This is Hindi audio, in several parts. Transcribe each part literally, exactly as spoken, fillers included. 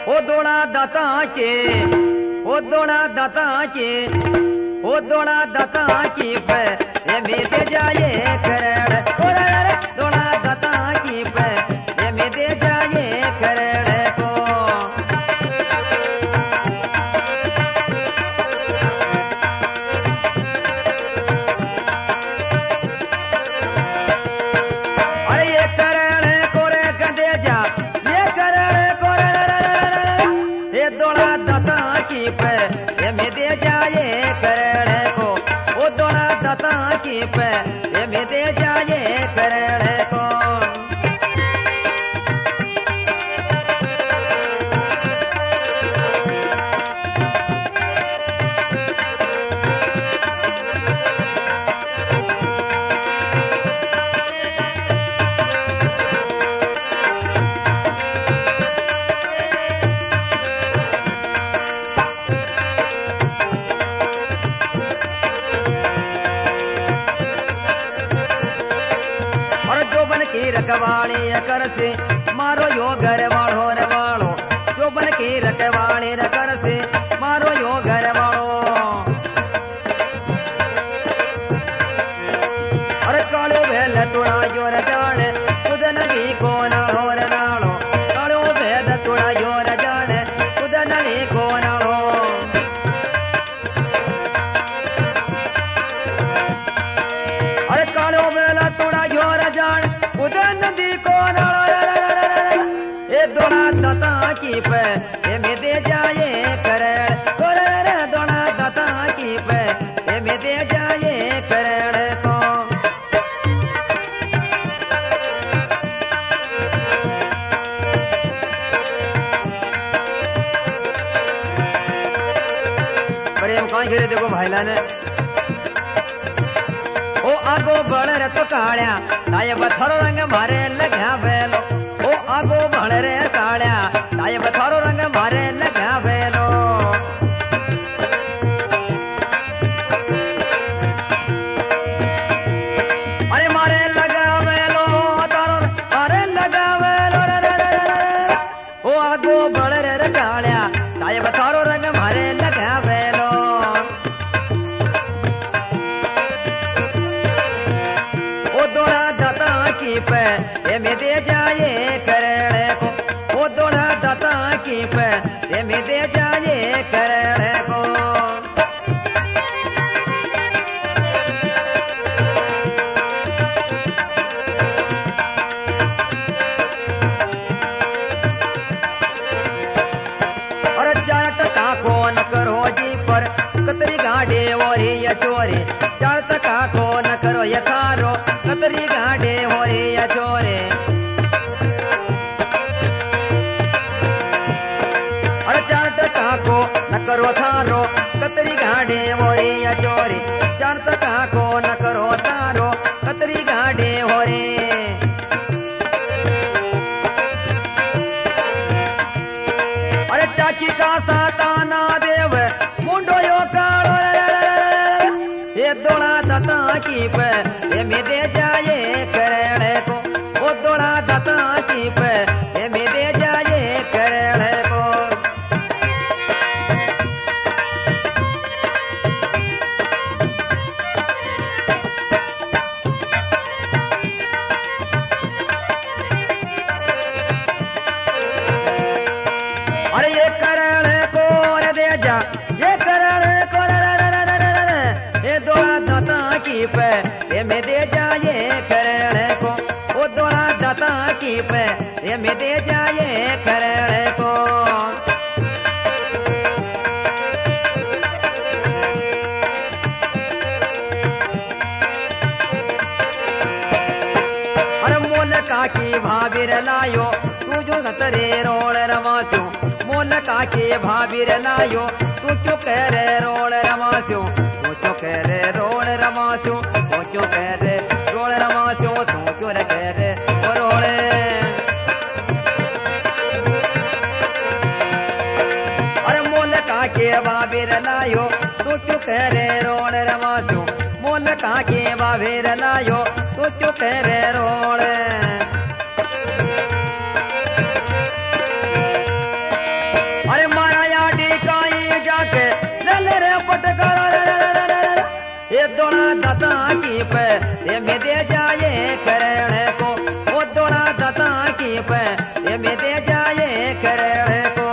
ओ दोड़ा दाता के ओ दोड़ा दाता के ओ दोड़ा दाता की पे ये मेरे जाए करण ओ रे दोड़ा दाता की पे ये मेरे जाए करण को अरे ये करण को रे गंदे जा ये करण को रे ये दोड़ा दाता की पे ये मेरे जाए करण को ओ दोड़ा दाता की पे ये मेरे जाए करण को रखवाली कर से मारो यो घर वालो रे वालो चौबन की रखवाली कर से मारो यो घर वालो अरे कालो भेल तुड़ा यो रे जाने खुद नदी को नालो रे नालो कालो भेल तुड़ा यो रे जाने खुद नदी को नालो अरे कालो भेल तुड़ा यो रे जाने नदी को ये दोड़ा दाता की पे ये मेरे जाए करण रे दोड़ा दाता की पे ये मेरे जाए करण को प्रेम कहाँ गिरे देखो भाईला ने ओ आगो बढ़ रे तो कालिया ताये बथरो रंग मारे लग्या बेलो ओ आगो बढ़ रे कालिया ताये बथरो रंग मारे लग्या बेलो अरे मारे लगा बेलो तारो मारे लगा बेलो ओ आगो बढ़ रे कालिया ताये बथरो रंग मारे लग्या बेलो की पे ये मेरे जाए करण को वो दोड़ा दाता की पे ये मेरे जाए करण को और चार टका को न करो जी पर कतरी गाड़े और ये चोरी चार टका को न करो ये थारो कतरी गाड़े हो या चोरे अरे चार टका को न करो थारो कतरी गाड़े हो या चोरे चार टका को न करो थारो कतरी गाड़े हो रे अरे चाची का साताना देव मुंडो यो कालो ये दोड़ा दाता की पे ये मेरे जाए करण को वो दोड़ा दाता की पे ये मेरे जाए करण को अरे ये करण को रे दे जा ये करण को ये दोड़ा दाता की पे ये मेरे जाए करण को वो दोड़ा दाता की पे ये मेरे जाए करण को अरे मोल का की भाभी लायो तू जो सतरे रोल रमास्यो मोल का की भाभी लायो तू क्यों कह रे रोल रमास्यो तू कह रे रोल रमास्यो तू क्यों कह रे रोल रमास्यो तू क्यों रे कह रे रोले अरे मोल का के बाबेर लायो तू क्यों कह रे रोल रमास्यो मोल का के बाबेर लायो तू क्यों कह रे रोल की पे ये में दे जाए करण को वो दोड़ा दता की पे ये में दे जाए करण को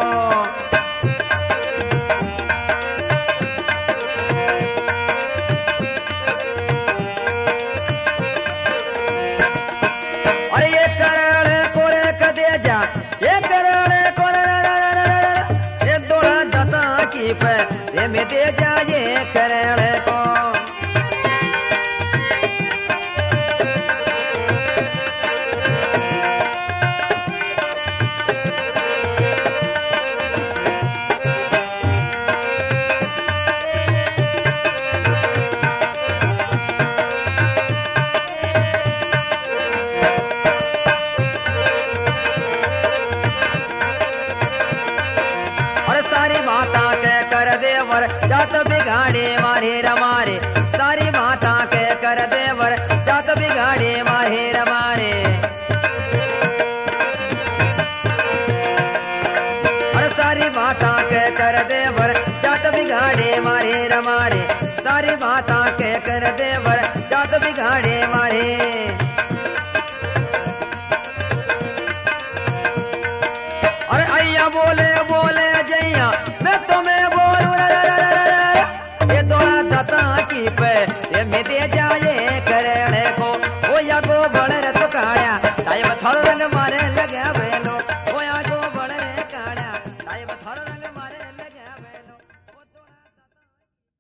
अरे ये करण को रे कदे जा ये करण को ये दोड़ा दता की पे ये में दे जाए करण को जात बिगाड़े मारे रमारे सारी माता के कर देवर जात बिगाड़े मारे रमारे और सारी माता के कर देवर जात बिगाड़े मारे रमारे सारी माता के कर देवर जात बिगाड़े मारे और अय्या बोले बोले जैया मैं तुम्हें बोलूं की पे ये में दे